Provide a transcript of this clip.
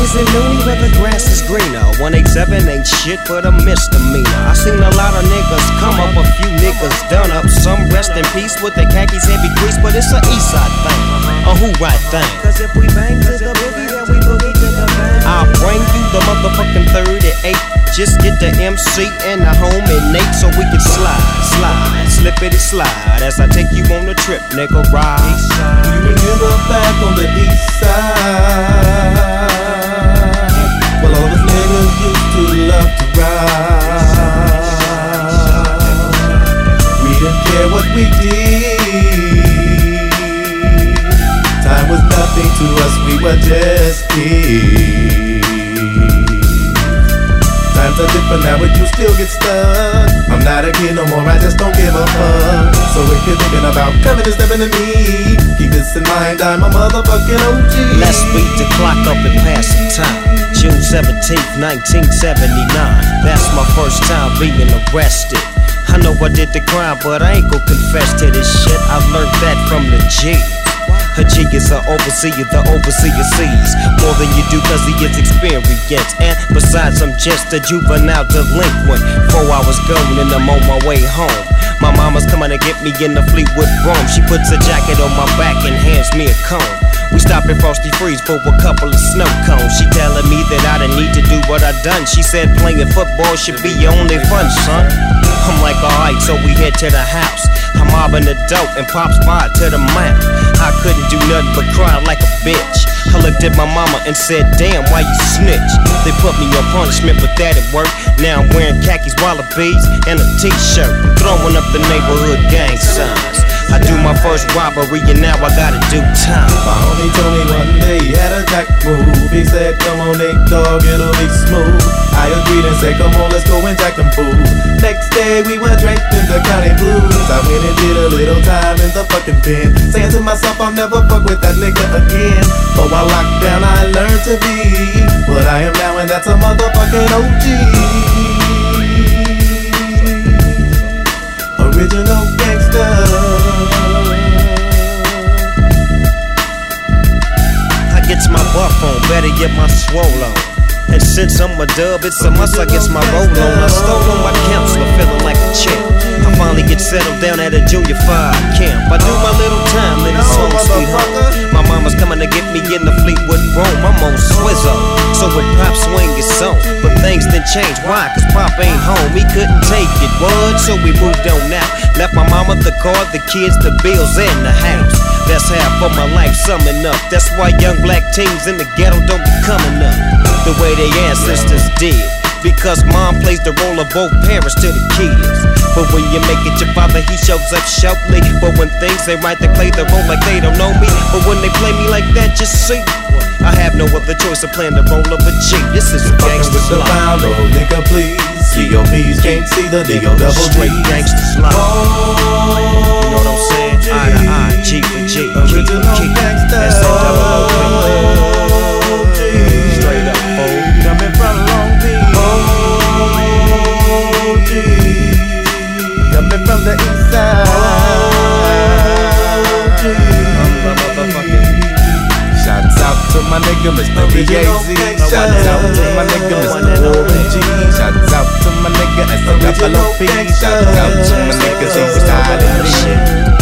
is in Nooney where the grass is greener. 187 ain't shit but a misdemeanor. I seen a lot of niggas come up, a few niggas done up. Some rest in peace with their khakis heavy grease, but it's a east side thing, a who right thing. Cause if we bang to the boogie, then we boogie to the bang. I'll bring you the motherfucking 38. Just get the MC and the homie Nate so we can slide, slippity slide as I take you on a trip, nigga, ride. You remember back on the east side? Well, all the niggas used to love to ride. We didn't care what we did. Time was nothing to us, we were just kids. Times are different now, but you still get stuck. I'm not a kid no more, I just don't give a fuck. So if you're thinking about coming and stepping to me, keep this in mind, I'm a motherfucking OG. Let's beat the clock up and pass the time. June 17th, 1979. That's my first time being arrested. I know I did the crime, but I ain't gon' confess to this shit. I learned that from the G. A G is an overseer, the overseer sees more than you do cause he is experienced. And besides, I'm just a juvenile delinquent. 4 hours gone and I'm on my way home. My mama's coming to get me in the Fleetwood Brougham. She puts a jacket on my back and hands me a comb. We stop at Frosty Freeze for a couple of snow cones. She telling me that I didn't need to do what I done. She said playing football should be your only fun, son. I'm like, alright, so we head to the house. I'm mobbing the dope and Pop's by to the mouth. I couldn't do nothing but cry like a bitch. I looked at my mama and said, damn, why you snitch? They put me on punishment, but that it worked. Now I'm wearing khakis, wallabies, and a t-shirt. I'm throwing up the neighborhood gang signs. I do my first robbery and now I gotta do time. My homie told me one day he had a jack move. He said, come on, Nate Dogg, it'll be smooth. I agreed and said, come on, let's go and jack them fools. Next day we were draped in the county blues. I went and did a little time in the fucking pen, saying to myself, I'll never fuck with that nigga again. But while locked down I learned to be what I am now, and that's a motherfucking OG. Original gangster. I gets my buff on, better get my swole on. And since I'm a dub, it's a must I gets my roll on. I stole on my counselor, feeling like a champ. I finally get settled down at a junior 5 camp. I do my little time in this home sweet home. My mama's coming to get me in the Fleetwood Brougham. I'm on Swizzo, so when Pop swing is on. But things didn't change, why? Cause Pop ain't home, he couldn't take it, what? So we moved on out. Left my mama the car, the kids, the bills, and the house. That's half of my life summing up. That's why young black teens in the ghetto don't be coming up the way their ancestors did. Because mom plays the role of both parents to the kids. But when you make it your father, he shows up shortly. But when things ain't right, they play the role like they don't know me. But when they play me like that, just see, I have no other choice of playing the role of a G. This is a gangster's life. Fucking with the pound, nigga, please. COPs can't see the D-O double G. Straight gangster's life. You know what I'm saying? Eye to eye, G for G, G for G. That's that double O P. Straight up, fool. Coming from Long Beach. OG. Coming from the east side. OG. I'm the motherfucking. Shouts out to my nigga Mr. B.A.Z. Shouts out to my nigga Mr. OG. Shouts out to my nigga S.O.P. Shouts out to my niggas who reside in the shit.